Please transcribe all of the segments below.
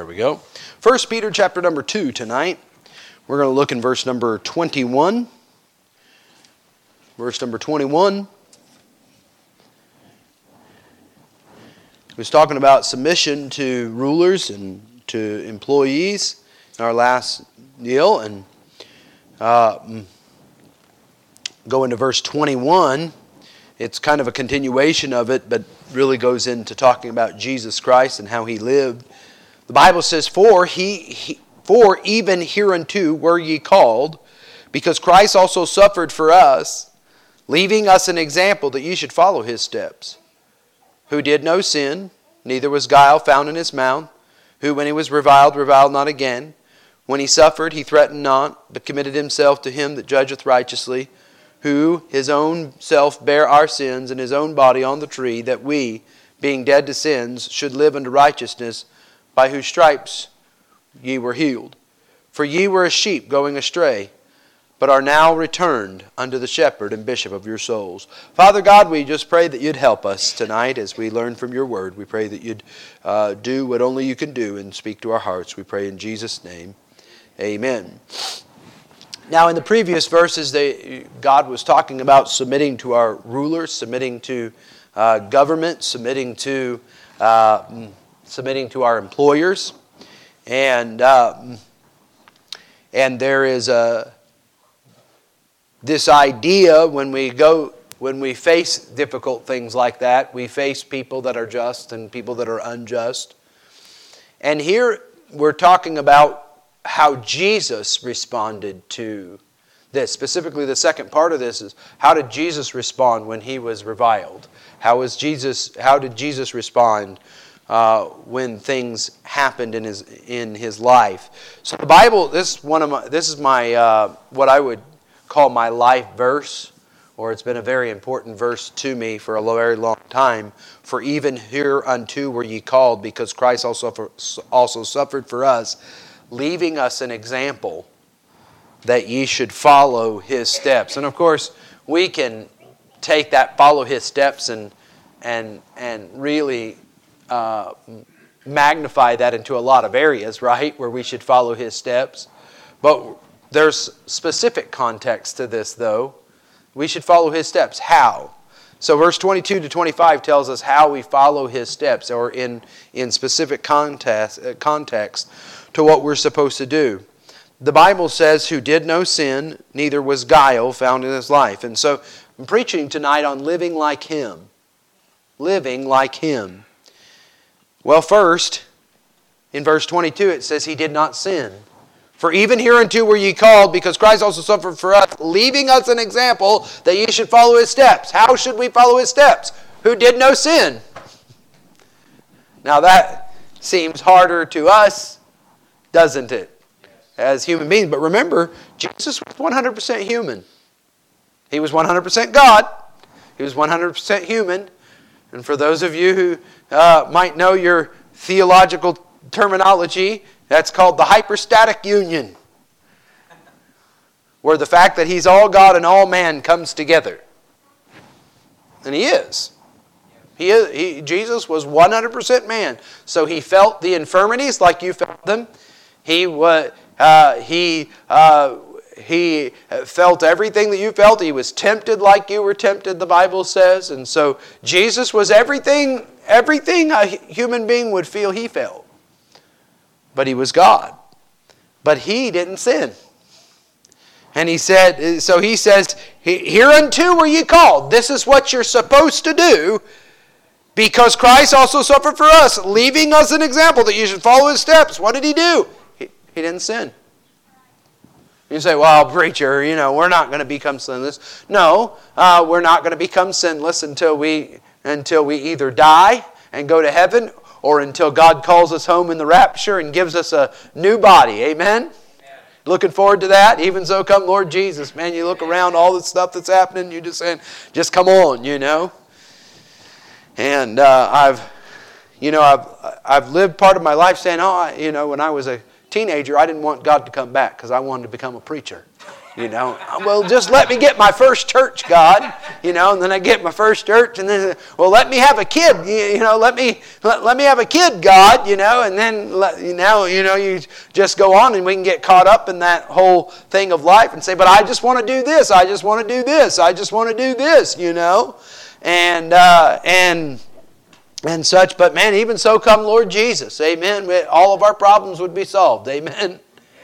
There we go. 1 Peter chapter number 2 tonight. We're going to look in verse number 21. Verse number 21. He was talking about submission to rulers and to employees in our last deal. And go into verse 21. It's kind of a continuation of it, but really goes into talking about Jesus Christ and how He lived. The Bible says, For even hereunto were ye called, because Christ also suffered for us, leaving us an example that ye should follow His steps. Who did no sin, neither was guile found in His mouth, who when He was reviled not again. When He suffered, He threatened not, but committed Himself to Him that judgeth righteously, who His own self bare our sins in His own body on the tree, that we, being dead to sins, should live unto righteousness, by whose stripes ye were healed. For ye were as sheep going astray, but are now returned unto the shepherd and bishop of your souls. Father God, we just pray that You'd help us tonight as we learn from Your word. We pray that You'd do what only You can do and speak to our hearts. We pray in Jesus' name. Amen. Now, in the previous verses, God was talking about submitting to our rulers, submitting to government, submitting to our employers, and there is this idea when we face difficult things like that, we face people that are just and people that are unjust, and here we're talking about how Jesus responded to this. Specifically, the second part of this is, how did Jesus respond when He was reviled? How did Jesus respond when things happened in his life? So the Bible, this is my what I would call my life verse, or it's been a very important verse to me for a very long time. For even hereunto were ye called, because Christ also suffered for us, leaving us an example that ye should follow His steps. And of course, we can take that follow His steps and really magnify that into a lot of areas, right, where we should follow His steps. But there's specific context to this, though. We should follow His steps. How? So verse 22 to 25 tells us how we follow His steps, or in specific context to what we're supposed to do. The Bible says, who did no sin, neither was guile found in his life. And so I'm preaching tonight on living like Him. Living like Him. Well, first, in verse 22 it says, He did not sin. For even hereunto were ye called, because Christ also suffered for us, leaving us an example that ye should follow His steps. How should we follow His steps? Who did no sin. Now that seems harder to us, doesn't it? As human beings. But remember, Jesus was 100% human. He was 100% God. He was 100% human. And for those of you who might know your theological terminology, that's called the hypostatic union, where the fact that He's all God and all man comes together. And He is. Jesus was 100% man. So He felt the infirmities like you felt them. He felt everything that you felt. He was tempted like you were tempted, the Bible says. And so Jesus was everything a human being would feel He felt. But He was God. But He didn't sin. And He says, hereunto were ye called. This is what you're supposed to do, because Christ also suffered for us, leaving us an example that you should follow His steps. What did He do? He didn't sin. You say, well, preacher, we're not going to become sinless. No, we're not going to become sinless until we either die and go to heaven, or until God calls us home in the rapture and gives us a new body. Amen? Amen. Looking forward to that. Even so come Lord Jesus. Man, you look around all the stuff that's happening, you're just saying, just come on, And I've lived part of my life saying, when I was a teenager, I didn't want God to come back because I wanted to become a preacher. You know, well, just let me get my first church, God. You know, and then I get my first church, and then, well, let me have a kid. You know, let me have a kid, God. You know, and then you just go on, and we can get caught up in that whole thing of life and say, but I just want to do this. I just want to do this. I just want to do this. You know, and such. But man, even so, come Lord Jesus. Amen. All of our problems would be solved. Amen.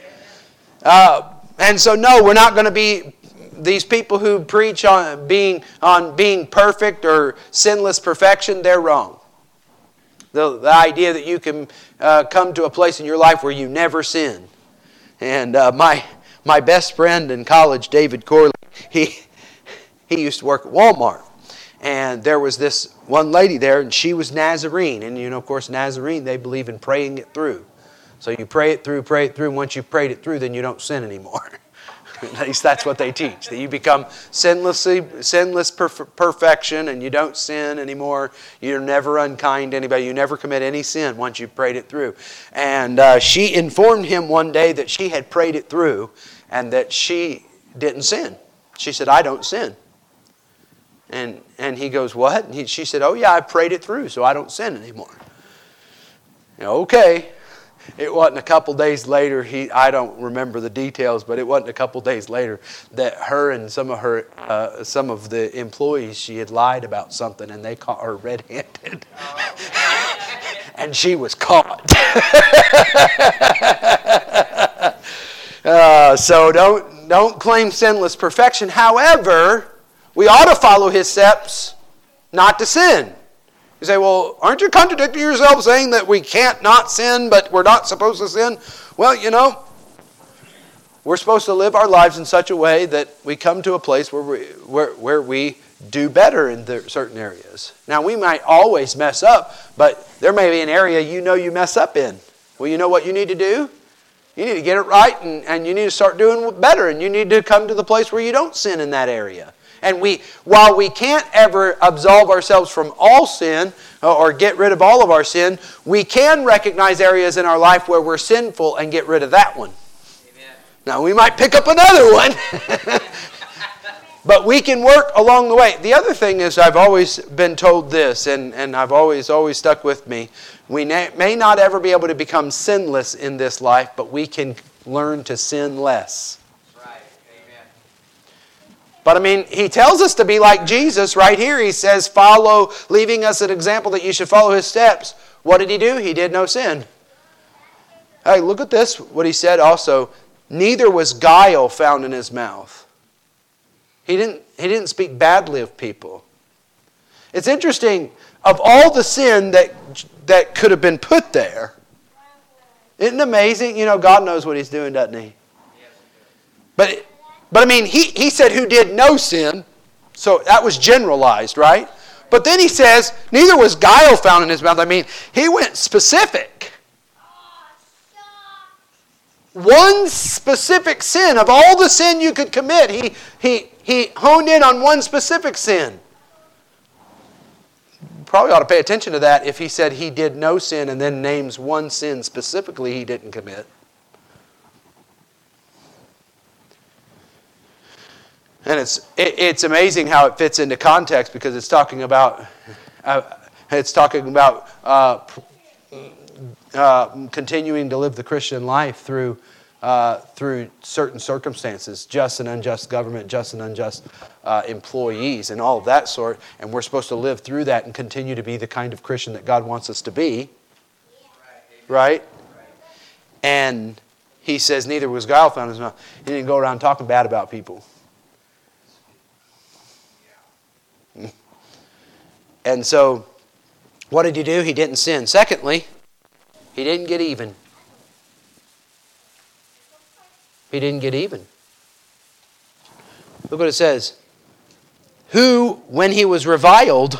And so, no, we're not going to be these people who preach on being perfect or sinless perfection. They're wrong. The idea that you can come to a place in your life where you never sin. And my best friend in college, David Corley, he used to work at Walmart. And there was this one lady there, and she was Nazarene. And, you know, of course, Nazarene, they believe in praying it through. So you pray it through, and once you've prayed it through, then you don't sin anymore. At least that's what they teach, that you become sinless perfection, and you don't sin anymore. You're never unkind to anybody. You never commit any sin once you've prayed it through. And she informed him one day that she had prayed it through and that she didn't sin. She said, I don't sin. And he goes, what? And she said, oh yeah, I prayed it through, so I don't sin anymore. Okay. It wasn't a couple days later, I don't remember the details, but it wasn't a couple days later that her and some of the employees, she had lied about something, and they caught her red-handed. And she was caught. So don't claim sinless perfection. However, we ought to follow His steps not to sin. You say, well, aren't you contradicting yourself saying that we can't not sin, but we're not supposed to sin? Well, you know, we're supposed to live our lives in such a way that we come to a place where we do better in certain areas. Now, we might always mess up, but there may be an area you mess up in. Well, you know what you need to do? You need to get it right, and you need to start doing better, and you need to come to the place where you don't sin in that area. And while we can't ever absolve ourselves from all sin or get rid of all of our sin, we can recognize areas in our life where we're sinful and get rid of that one. Amen. Now, we might pick up another one, but we can work along the way. The other thing is, I've always been told this, and I've always stuck with me. We may not ever be able to become sinless in this life, but we can learn to sin less. But I mean, He tells us to be like Jesus right here. He says, leaving us an example that you should follow His steps. What did He do? He did no sin. Hey, look at this, what He said also. Neither was guile found in His mouth. He didn't speak badly of people. It's interesting, of all the sin that could have been put there, isn't it amazing? You know, God knows what He's doing, doesn't He? But I mean, he said who did no sin, so that was generalized, right? But then He says, neither was guile found in His mouth. I mean, He went specific. One specific sin. Of all the sin you could commit, he honed in on one specific sin. Probably ought to pay attention to that if He said He did no sin and then names one sin specifically He didn't commit. And it's amazing how it fits into context, because it's talking about continuing to live the Christian life through certain circumstances, just and unjust government, just and unjust employees, and all of that sort. And we're supposed to live through that and continue to be the kind of Christian that God wants us to be, right? And He says, neither was guile found in His mouth. He didn't go around talking bad about people. And so, what did He do? He didn't sin. Secondly, He didn't get even. He didn't get even. Look what it says. Who, when He was reviled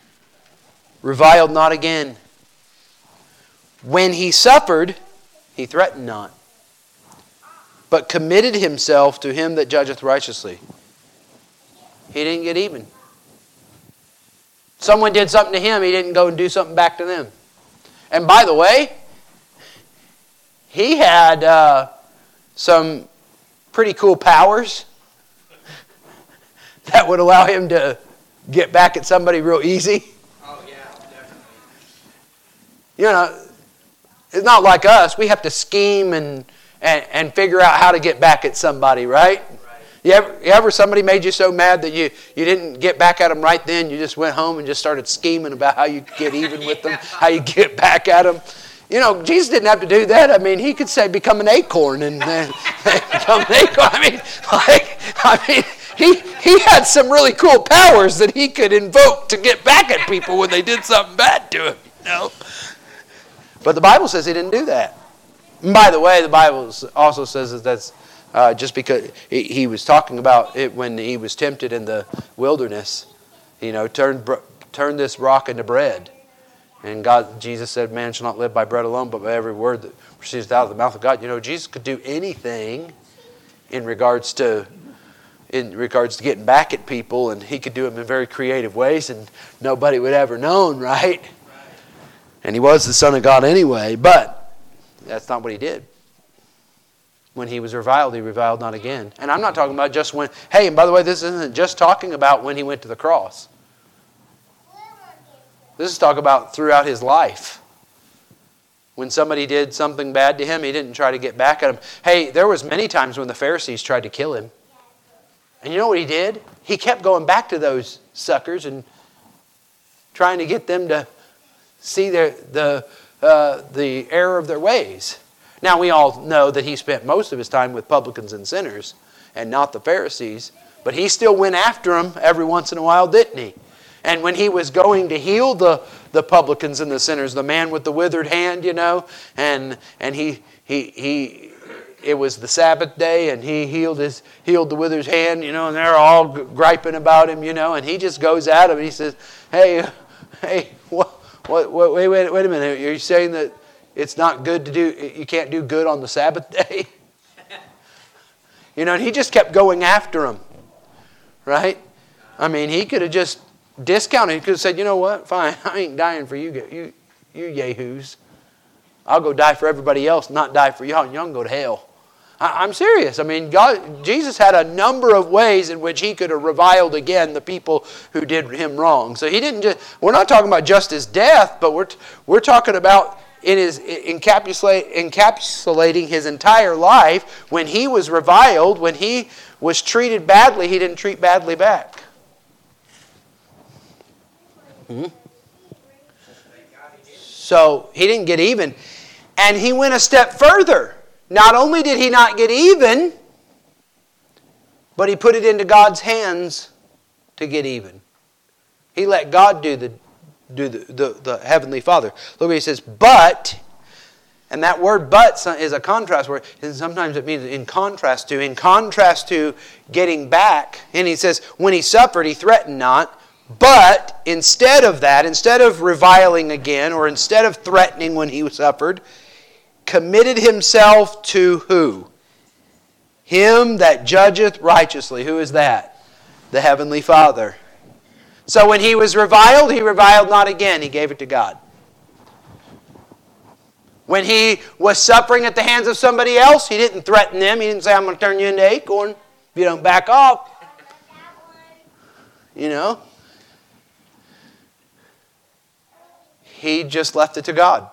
not again. When He suffered, He threatened not, but committed Himself to Him that judgeth righteously. He didn't get even. Someone did something to Him, He didn't go and do something back to them. And by the way, He had some pretty cool powers. that would allow him to get back at somebody real easy? Oh, yeah, definitely. You know, it's not like us. We have to scheme and figure out how to get back at somebody, right? You ever somebody made you so mad that you didn't get back at them right then? You just went home and just started scheming about how you get even with them, how you get back at them. You know, Jesus didn't have to do that. I mean, he could say, become an acorn and become an acorn. He had some really cool powers that he could invoke to get back at people when they did something bad to him. You know? But the Bible says he didn't do that. And by the way, the Bible also says that that's just because he was talking about it when he was tempted in the wilderness. You know, turn this rock into bread. And Jesus said, man shall not live by bread alone, but by every word that proceeds out of the mouth of God. You know, Jesus could do anything in regards to getting back at people, and he could do them in very creative ways, and nobody would ever known, right? And he was the Son of God anyway, but that's not what he did. When he was reviled, he reviled not again. And I'm not talking about just when, hey, and by the way, this isn't just talking about when he went to the cross. This is talking about throughout his life. When somebody did something bad to him, he didn't try to get back at him. Hey, there was many times when the Pharisees tried to kill him. And you know what he did? He kept going back to those suckers and trying to get them to see the error of their ways. Now, we all know that he spent most of his time with publicans and sinners and not the Pharisees. But he still went after them every once in a while, didn't he? And when he was going to heal the publicans and the sinners, the man with the withered hand, you know, and it was the Sabbath day, and he healed the withered hand, you know, and they're all griping about him, you know, and he just goes at him and he says, hey, wait a minute, are you saying that it's not good to do, you can't do good on the Sabbath day? You know, and he just kept going after him, right? I mean, he could have just discounted. He could have said, you know what, fine, I ain't dying for you yahoos. I'll go die for everybody else, not die for y'all, and y'all can go to hell. I'm serious. I mean, Jesus had a number of ways in which he could have reviled again the people who did him wrong. So he didn't just, we're not talking about just his death, but we're talking about in his encapsulating his entire life. When he was reviled, when he was treated badly, he didn't treat badly back. So he didn't get even. And he went a step further. Not only did he not get even, but he put it into God's hands to get even. He let God do the Heavenly Father. Look what he says, but, and that word but is a contrast word, and sometimes it means in contrast to getting back. And he says, when he suffered, he threatened not, but instead of that, instead of reviling again, or instead of threatening when he suffered, committed himself to who? Him that judgeth righteously. Who is that? The Heavenly Father. So when he was reviled, he reviled not again. He gave it to God. When he was suffering at the hands of somebody else, he didn't threaten them. He didn't say, I'm going to turn you into acorn if you don't back off. You know? He just left it to God.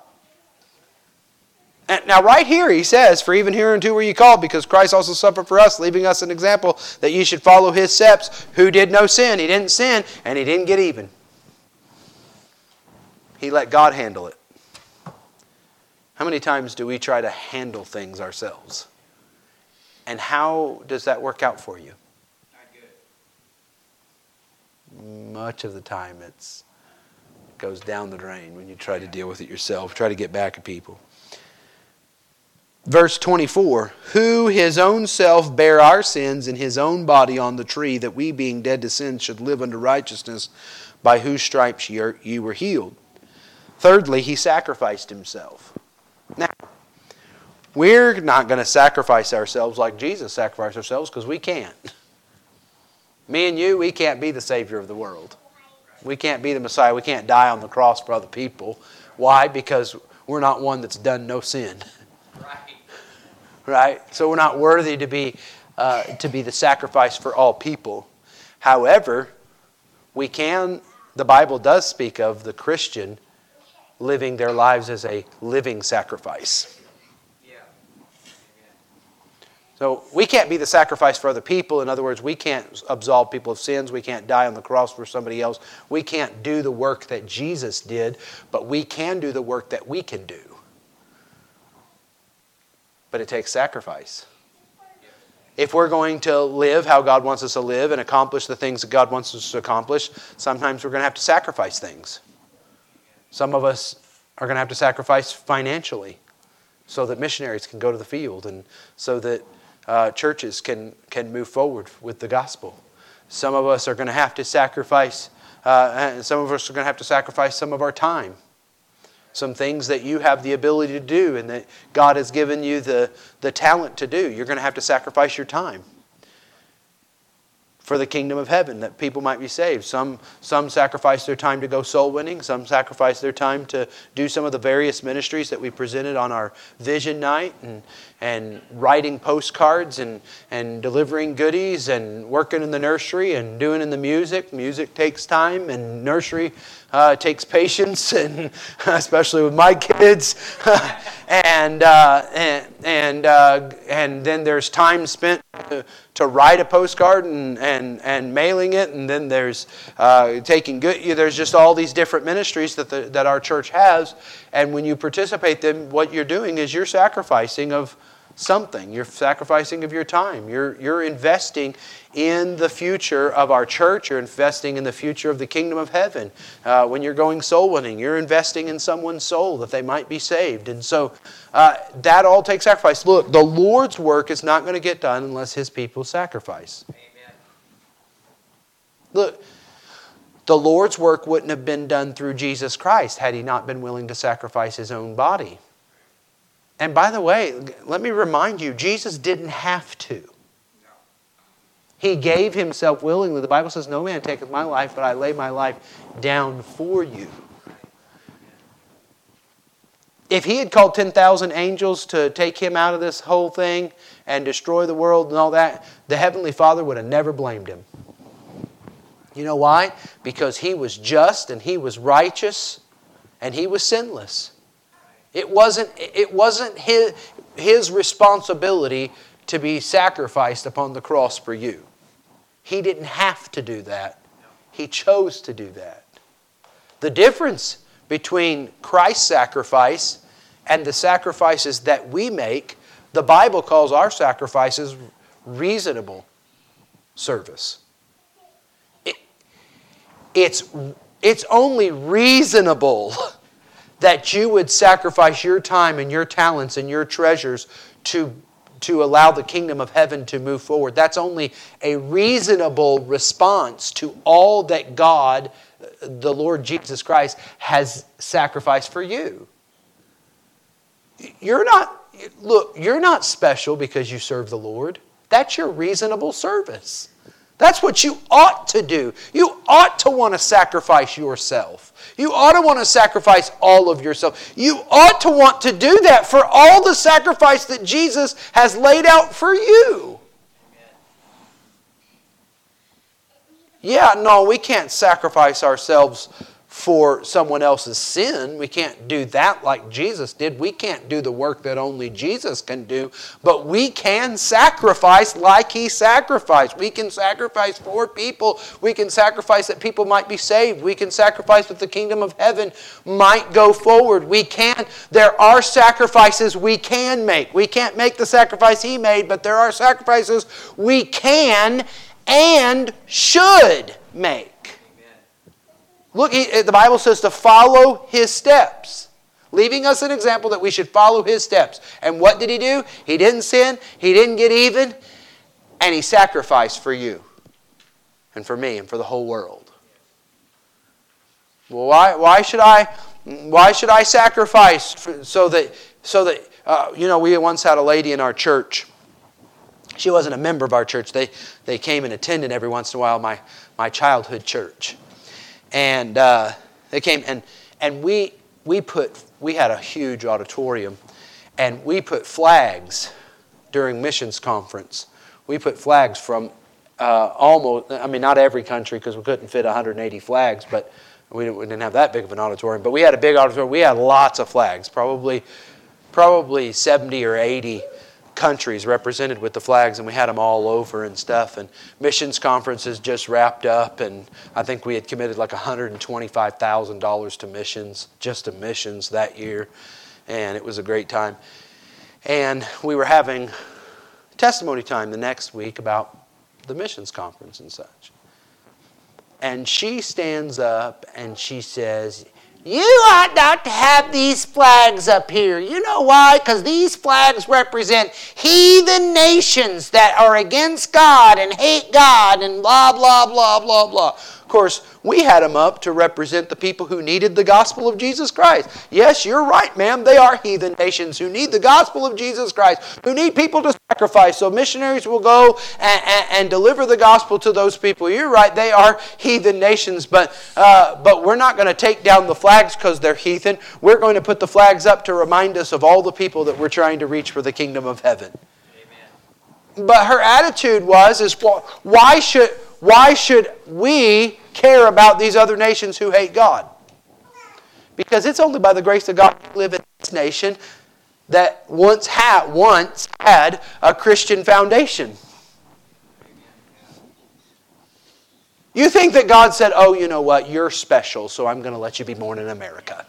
And now right here he says, for even hereunto were ye called, because Christ also suffered for us, leaving us an example that ye should follow his steps, who did no sin. He didn't sin, and he didn't get even. He let God handle it. How many times do we try to handle things ourselves? And how does that work out for you? Not good. Much of the time it goes down the drain when you try to deal with it yourself, try to get back at people. Verse 24, who his own self bare our sins in his own body on the tree, that we being dead to sin should live unto righteousness, by whose stripes ye were healed. Thirdly, he sacrificed himself. Now, we're not going to sacrifice ourselves like Jesus sacrificed ourselves, because we can't. Me and you, we can't be the Savior of the world. We can't be the Messiah. We can't die on the cross for other people. Why? Because we're not one that's done no sin. Right? So we're not worthy to be the sacrifice for all people. However, the Bible does speak of the Christian living their lives as a living sacrifice. So we can't be the sacrifice for other people. In other words, we can't absolve people of sins. We can't die on the cross for somebody else. We can't do the work that Jesus did, but we can do the work that we can do. But it takes sacrifice. If we're going to live how God wants us to live and accomplish the things that God wants us to accomplish, sometimes we're going to have to sacrifice things. Some of us are going to have to sacrifice financially so that missionaries can go to the field and so that churches can move forward with the gospel. Some of us are going to have to sacrifice. Some of us are going to have to sacrifice some of our time. Some things that you have the ability to do and that God has given you the talent to do. You're going to have to sacrifice your time for the kingdom of heaven, that people might be saved. Some sacrifice their time to go soul winning. Some sacrifice their time to do some of the various ministries that we presented on our vision night, and writing postcards and delivering goodies and working in the nursery and doing in the music. Music takes time, and nursery takes patience, and especially with my kids. and then there's time spent to write a postcard and mailing it, and then there's taking good. There's just all these different ministries that our church has, and when you participate in what you're doing is you're sacrificing of something. You're sacrificing of your time. You're investing in the future of our church. You're investing in the future of the kingdom of heaven. When you're going soul winning, you're investing in someone's soul that they might be saved. And so that all takes sacrifice. Look, the Lord's work is not going to get done unless His people sacrifice. Amen. Look, the Lord's work wouldn't have been done through Jesus Christ had He not been willing to sacrifice His own body. And by the way, let me remind you, Jesus didn't have to. He gave Himself willingly. The Bible says, "No man taketh my life, but I lay my life down for you." If He had called 10,000 angels to take Him out of this whole thing and destroy the world and all that, the Heavenly Father would have never blamed Him. You know why? Because He was just and He was righteous and He was sinless. It wasn't his responsibility to be sacrificed upon the cross for you. He didn't have to do that. He chose to do that. The difference between Christ's sacrifice and the sacrifices that we make, the Bible calls our sacrifices reasonable service. It's only reasonable that you would sacrifice your time and your talents and your treasures to allow the kingdom of heaven to move forward. That's only a reasonable response to all that God, the Lord Jesus Christ, has sacrificed for you. You're not special because you serve the Lord. That's your reasonable service. That's what you ought to do. You ought to want to sacrifice yourself. You ought to want to sacrifice all of yourself. You ought to want to do that for all the sacrifice that Jesus has laid out for you. Yeah, no, we can't sacrifice ourselves for someone else's sin. We can't do that like Jesus did. We can't do the work that only Jesus can do. But we can sacrifice like He sacrificed. We can sacrifice for people. We can sacrifice that people might be saved. We can sacrifice that the kingdom of heaven might go forward. There are sacrifices we can make. We can't make the sacrifice He made, but there are sacrifices we can and should make. Look, the Bible says to follow His steps, leaving us an example that we should follow His steps. And what did He do? He didn't sin, He didn't get even, and He sacrificed for you and for me and for the whole world. Well, why should I sacrifice so that we once had a lady in our church. She wasn't a member of our church. They came and attended every once in a while my childhood church. And they came and we had a huge auditorium, and we put flags during missions conference. We put flags from almost, I mean, not every country because we couldn't fit 180 flags, but we didn't have that big of an auditorium. But we had a big auditorium. We had lots of flags, probably 70 or 80 countries represented with the flags, and we had them all over and stuff. And missions conferences just wrapped up, and I think we had committed like $125,000 to missions, just to missions that year, and it was a great time. And we were having testimony time the next week about the missions conference and such. And she stands up and she says, "You ought not to have these flags up here. You know why? Because these flags represent heathen nations that are against God and hate God and blah, blah, blah, blah, blah." Of course, we had them up to represent the people who needed the gospel of Jesus Christ. Yes, you're right, ma'am. They are heathen nations who need the gospel of Jesus Christ, who need people to sacrifice. So missionaries will go and deliver the gospel to those people. You're right, they are heathen nations, but we're not going to take down the flags because they're heathen. We're going to put the flags up to remind us of all the people that we're trying to reach for the kingdom of heaven. Amen. But her attitude was, why should we care about these other nations who hate God? Because it's only by the grace of God we live in this nation that once had a Christian foundation. You think that God said, "Oh, you know what? You're special, so I'm going to let you be born in America."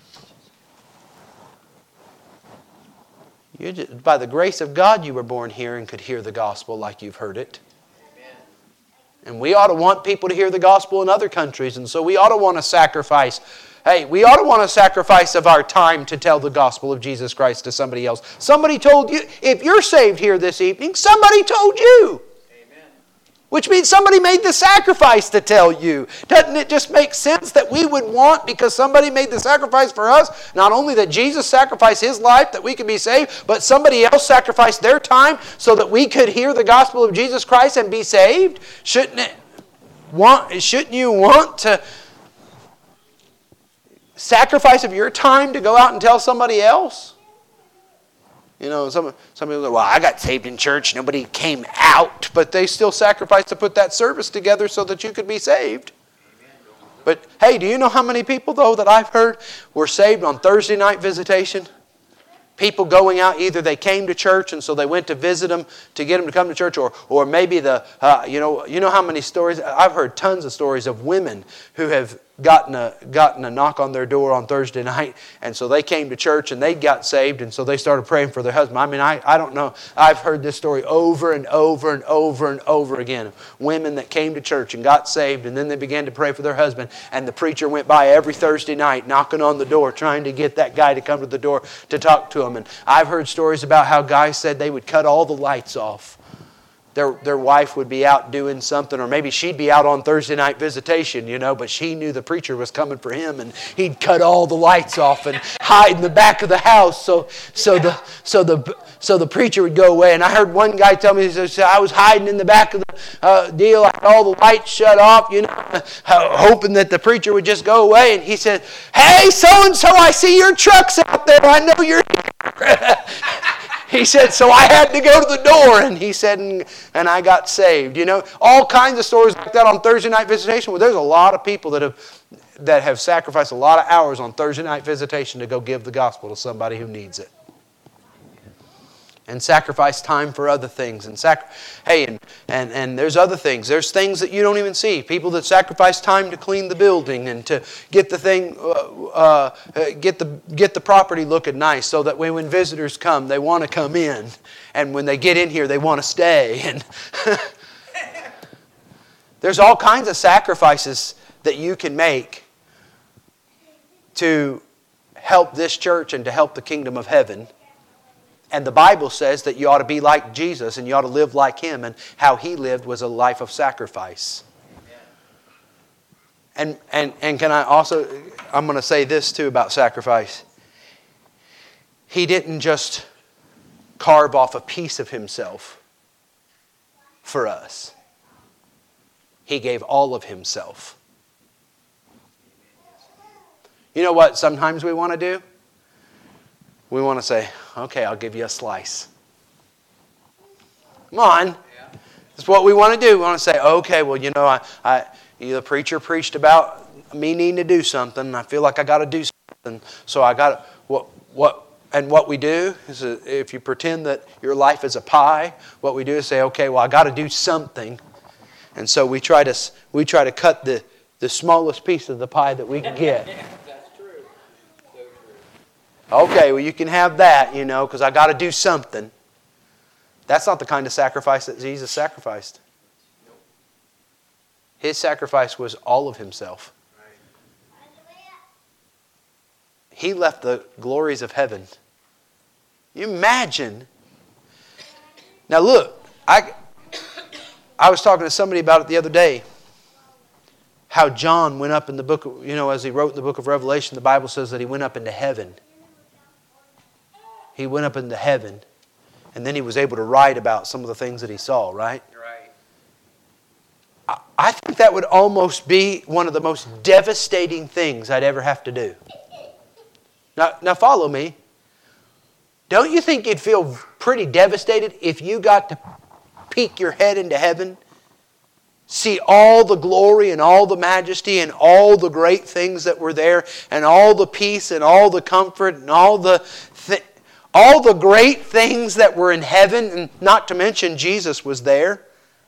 By the grace of God, you were born here and could hear the gospel like you've heard it. And we ought to want people to hear the gospel in other countries. And so we ought to want to sacrifice. Hey, we ought to want to sacrifice of our time to tell the gospel of Jesus Christ to somebody else. Somebody told you, if you're saved here this evening, somebody told you. Amen. Which means somebody made the sacrifice to tell you. Doesn't it just make sense that we would want, because somebody made the sacrifice for us, not only that Jesus sacrificed His life that we could be saved, but somebody else sacrificed their time so that we could hear the gospel of Jesus Christ and be saved? Shouldn't you want to sacrifice of your time to go out and tell somebody else? You know, some people go, "Well, I got saved in church. Nobody came out." But they still sacrificed to put that service together so that you could be saved. But hey, do you know how many people, though, that I've heard were saved on Thursday night visitation? People going out, either they came to church and so they went to visit them to get them to come to church, or maybe you know how many stories, I've heard tons of stories of women who have gotten a knock on their door on Thursday night, and so they came to church and they got saved, and so they started praying for their husband. I mean, I don't know. I've heard this story over and over and over and over again. Women that came to church and got saved, and then they began to pray for their husband, and the preacher went by every Thursday night knocking on the door, trying to get that guy to come to the door to talk to him. And I've heard stories about how guys said they would cut all the lights off. Their wife would be out doing something, or maybe she'd be out on Thursday night visitation, but she knew the preacher was coming for him, and he'd cut all the lights off and hide in the back of the house so the preacher would go away. And I heard one guy tell me, he said, "I was hiding in the back of the deal, I had all the lights shut off, hoping that the preacher would just go away." And he said, "Hey, so-and-so, I see your truck's out there. I know you're here." He said, "So I had to go to the door," and he said, and I got saved. All kinds of stories like that on Thursday night visitation. Well, there's a lot of people that have sacrificed a lot of hours on Thursday night visitation to go give the gospel to somebody who needs it. And sacrifice time for other things. And there's other things. There's things that you don't even see. People that sacrifice time to clean the building and to get the thing, get the property looking nice, so that when visitors come, they want to come in, and when they get in here, they want to stay. And there's all kinds of sacrifices that you can make to help this church and to help the kingdom of heaven. And the Bible says that you ought to be like Jesus and you ought to live like Him, and how He lived was a life of sacrifice. And can I also, I'm going to say this too about sacrifice. He didn't just carve off a piece of Himself for us. He gave all of Himself. You know what sometimes we want to do? We want to say, "Okay, I'll give you a slice." Come on. That's what we want to do. We want to say, okay, well, the preacher preached about me needing to do something, and I feel like I got to do something. So I got what we do is, if you pretend that your life is a pie, what we do is say, okay, well, I got to do something, and so we try to cut the smallest piece of the pie that we can get. That's true. So true. Okay, well, you can have that, because I got to do something. That's not the kind of sacrifice that Jesus sacrificed. His sacrifice was all of Himself. He left the glories of heaven. You imagine. Now look, I was talking to somebody about it the other day. How John went up in the book, as he wrote in the book of Revelation, the Bible says that he went up into heaven. He went up into heaven. And then he was able to write about some of the things that he saw, right? Right. I think that would almost be one of the most devastating things I'd ever have to do. Now follow me. Don't you think you'd feel pretty devastated if you got to peek your head into heaven, see all the glory and all the majesty and all the great things that were there, and all the peace and all the comfort and all the great things that were in heaven, and not to mention Jesus was there?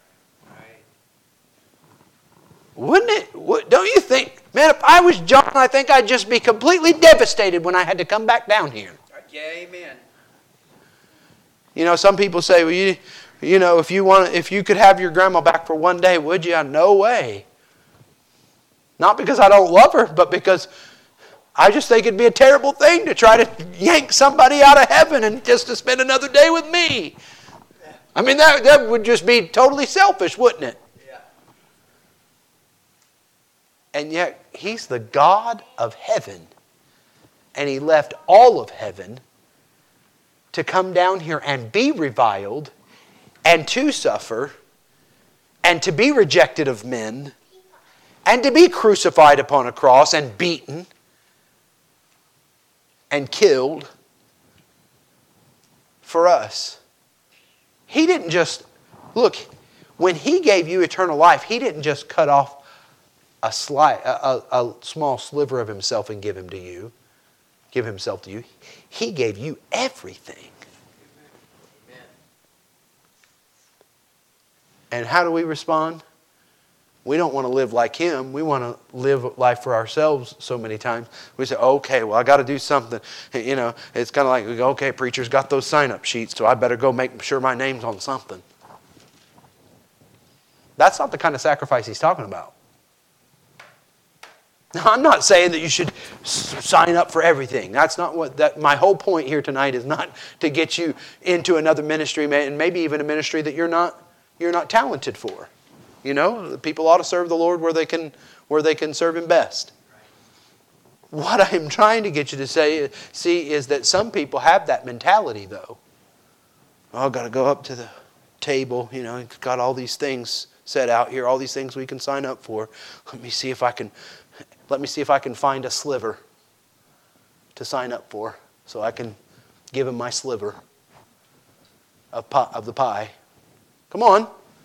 Wouldn't it? Don't you think, man, if I was John, I think I'd just be completely devastated when I had to come back down here. Yeah, amen. Some people say, well, if you could have your grandma back for one day, would you? No way. Not because I don't love her, but because I just think it'd be a terrible thing to try to yank somebody out of heaven and just to spend another day with me. I mean, that would just be totally selfish, wouldn't it? And yet, He's the God of heaven. And He left all of heaven to come down here and be reviled and to suffer and to be rejected of men and to be crucified upon a cross and beaten and killed for us. He didn't just, look, when He gave you eternal life, He didn't just cut off a small sliver of Himself and give Himself to you. He gave you everything. Amen. And how do we respond? We don't want to live like Him. We want to live life for ourselves so many times. We say, okay, well, I got to do something. It's kind of like, we go, okay, preacher's got those sign-up sheets, so I better go make sure my name's on something. That's not the kind of sacrifice He's talking about. Now, I'm not saying that you should sign up for everything. That's not my whole point here tonight is not to get you into another ministry, and maybe even a ministry that you're not talented for. People ought to serve the Lord where they can serve Him best. What I'm trying to get you to see is that some people have that mentality, though. Oh, I've got to go up to the table. It's got all these things set out here, all these things we can sign up for. Let me see if I can find a sliver to sign up for, so I can give Him my sliver of the pie. Come on.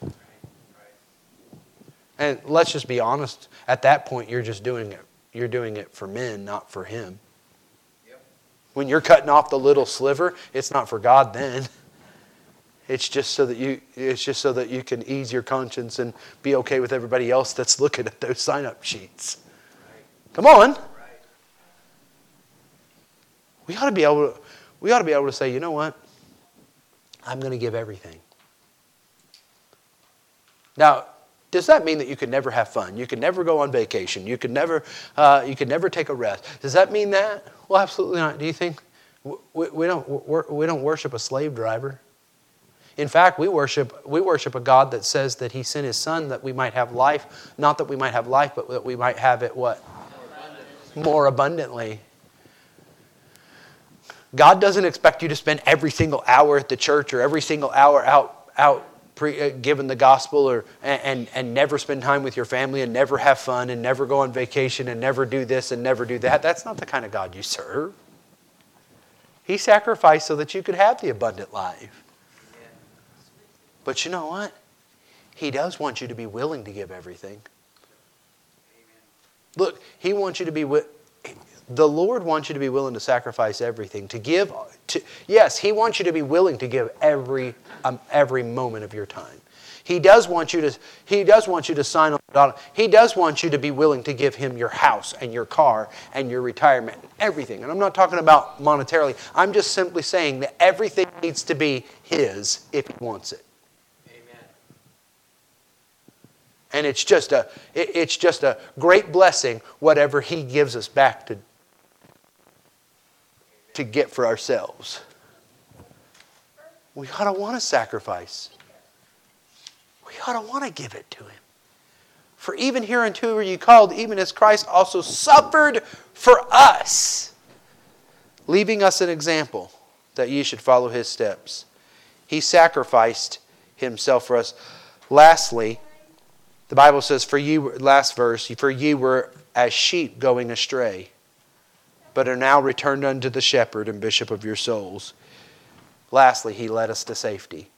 And let's just be honest. At that point, you're just doing it. You're doing it for men, not for Him. Yep. When you're cutting off the little sliver, it's not for God then. It's just so that you can ease your conscience and be okay with everybody else that's looking at those sign-up sheets. Come on. Right. We ought to be able to say, you know what? I'm going to give everything. Now, does that mean that you could never have fun? You could never go on vacation. You could never take a rest. Does that mean that? Well, absolutely not. Do you think we don't worship a slave driver? In fact, we worship a God that says that He sent His Son that we might have life, not that we might have life, but that we might have it what? More abundantly. God doesn't expect you to spend every single hour at the church or every single hour out giving the gospel and never spend time with your family and never have fun and never go on vacation and never do this and never do that. That's not the kind of God you serve. He sacrificed so that you could have the abundant life. But you know what? He does want you to be willing to give everything. Look, He wants you to be the Lord wants you to be willing to sacrifice everything, to give. Yes, He wants you to be willing to give every moment of your time. He does want you to sign on the dotted. He does want you to be willing to give Him your house and your car and your retirement and everything. And I'm not talking about monetarily. I'm just simply saying that everything needs to be His if He wants it. Amen. And it's just a great blessing whatever He gives us back to get for ourselves. We ought to want to sacrifice. We ought to want to give it to Him. For even hereunto are ye called, even as Christ also suffered for us, leaving us an example that ye should follow His steps. He sacrificed Himself for us. Lastly, the Bible says, last verse, for ye were as sheep going astray, but are now returned unto the shepherd and bishop of your souls. Lastly, He led us to safety.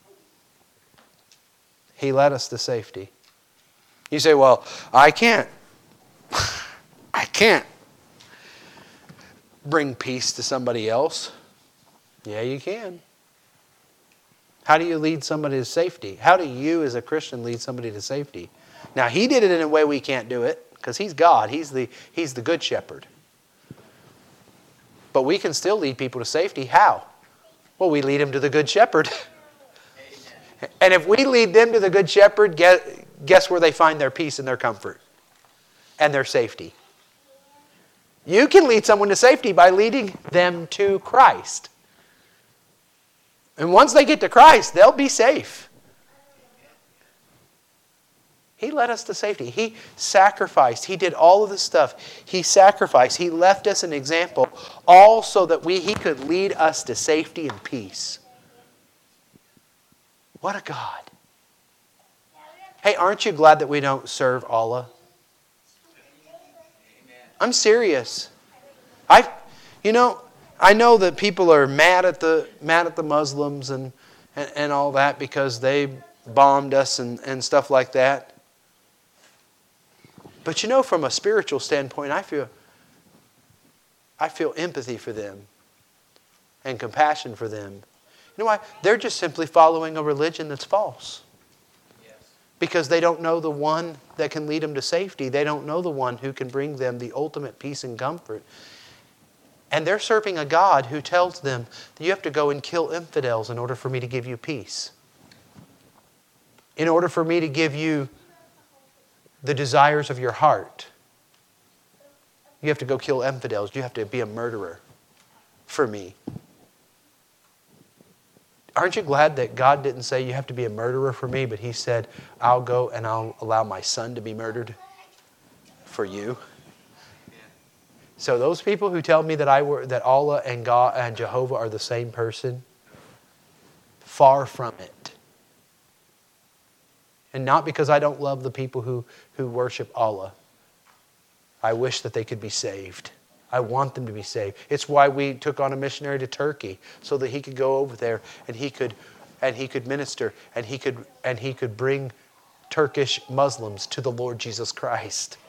He led us to safety. You say, well, I can't bring peace to somebody else. Yeah, you can. How do you lead somebody to safety? How do you as a Christian lead somebody to safety? Now, He did it in a way we can't do it because He's God. He's the good shepherd. But we can still lead people to safety. How? Well, we lead them to the good shepherd. And if we lead them to the good shepherd, guess where they find their peace and their comfort and their safety? You can lead someone to safety by leading them to Christ. And once they get to Christ, they'll be safe. He led us to safety. He sacrificed. He did all of this stuff. He sacrificed. He left us an example, all so that He could lead us to safety and peace. What a God. Hey, aren't you glad that we don't serve Allah? I'm serious. I know that people are mad at the Muslims and all that because they bombed us and stuff like that. But from a spiritual standpoint, I feel empathy for them and compassion for them. You know why? They're just simply following a religion that's false. Yes. Because they don't know the one that can lead them to safety. They don't know the one who can bring them the ultimate peace and comfort. And they're serving a God who tells them that you have to go and kill infidels in order for me to give you peace. In order for me to give you the desires of your heart. You have to go kill infidels. You have to be a murderer for me. Aren't you glad that God didn't say you have to be a murderer for me, but He said, I'll go and I'll allow my son to be murdered for you? So those people who tell me that Allah and God and Jehovah are the same person, far from it. And not because I don't love the people who worship Allah. I wish that they could be saved. I want them to be saved. It's why we took on a missionary to Turkey, so that he could go over there and he could minister and he could bring Turkish Muslims to the Lord Jesus Christ.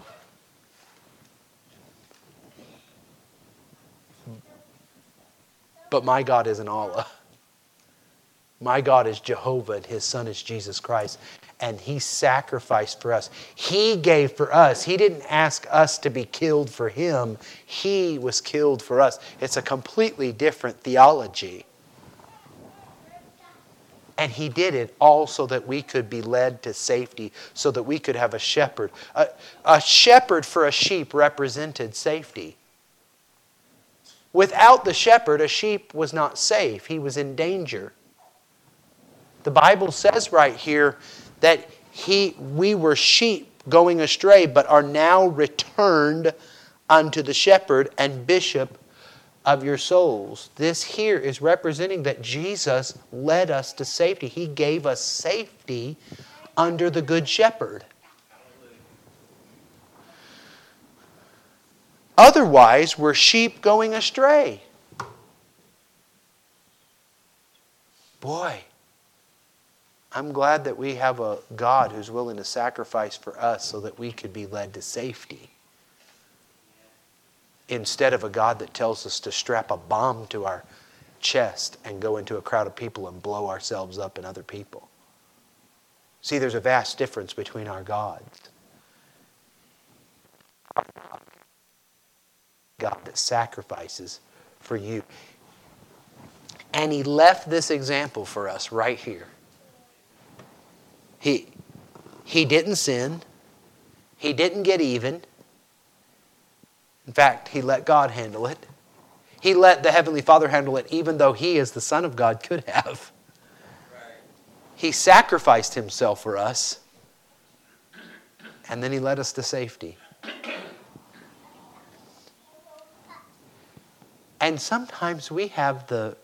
But my God isn't Allah. My God is Jehovah and His Son is Jesus Christ. And He sacrificed for us. He gave for us. He didn't ask us to be killed for Him. He was killed for us. It's a completely different theology. And He did it all so that we could be led to safety, so that we could have a shepherd. A shepherd for a sheep represented safety. Without the shepherd, a sheep was not safe. He was in danger. The Bible says right here that we were sheep going astray, but are now returned unto the shepherd and bishop of your souls. This here is representing that Jesus led us to safety. He gave us safety under the good shepherd. Otherwise, we're sheep going astray. Boy, I'm glad that we have a God who's willing to sacrifice for us so that we could be led to safety. Instead of a God that tells us to strap a bomb to our chest and go into a crowd of people and blow ourselves up and other people. See, there's a vast difference between our gods. God that sacrifices for you. And He left this example for us right here. He didn't sin. He didn't get even. In fact, He let God handle it. He let the Heavenly Father handle it even though He, as the Son of God, could have. He sacrificed Himself for us. And then He led us to safety. And sometimes we have the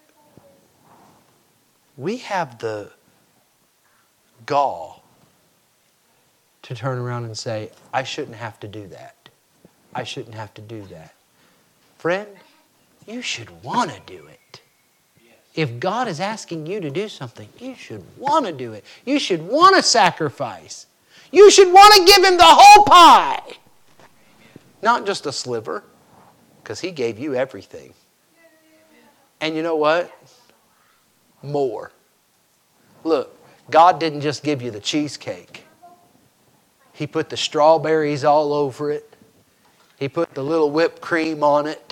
gall to turn around and say, I shouldn't have to do that. I shouldn't have to do that. Friend, you should want to do it. If God is asking you to do something, you should want to do it. You should want to sacrifice. You should want to give Him the whole pie. Not just a sliver, because He gave you everything. And you know what? More. Look, God didn't just give you the cheesecake. He put the strawberries all over it. He put the little whipped cream on it.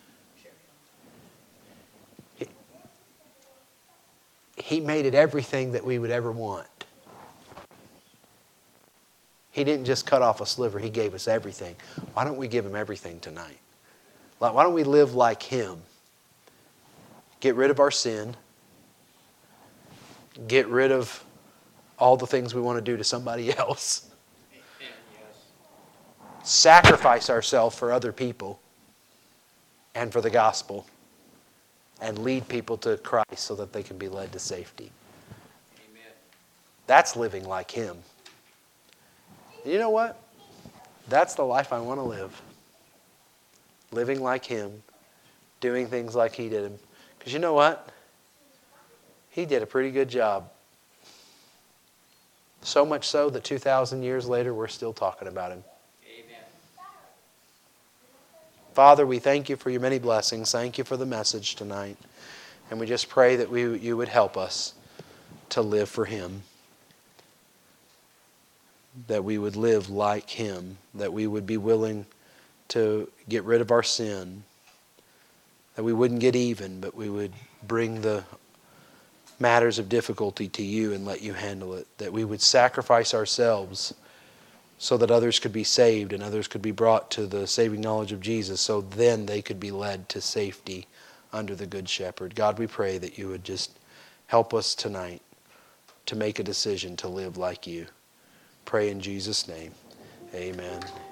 He made it everything that we would ever want. He didn't just cut off a sliver. He gave us everything. Why don't we give Him everything tonight? Why don't we live like Him? Get rid of our sin. Get rid of all the things we want to do to somebody else. Sacrifice ourselves for other people and for the gospel. And lead people to Christ so that they can be led to safety. Amen. That's living like Him. And you know what? That's the life I want to live. Living like Him. Doing things like He did. Because you know what? He did a pretty good job. So much so that 2,000 years later we're still talking about Him. Amen. Father, we thank You for Your many blessings. Thank You for the message tonight. And we just pray that You would help us to live for Him. That we would live like Him. That we would be willing to get rid of our sin. That we wouldn't get even, but we would bring the matters of difficulty to You and let You handle it. That we would sacrifice ourselves so that others could be saved and others could be brought to the saving knowledge of Jesus, so then they could be led to safety under the Good Shepherd. God, we pray that You would just help us tonight to make a decision to live like You. Pray in Jesus' name. Amen.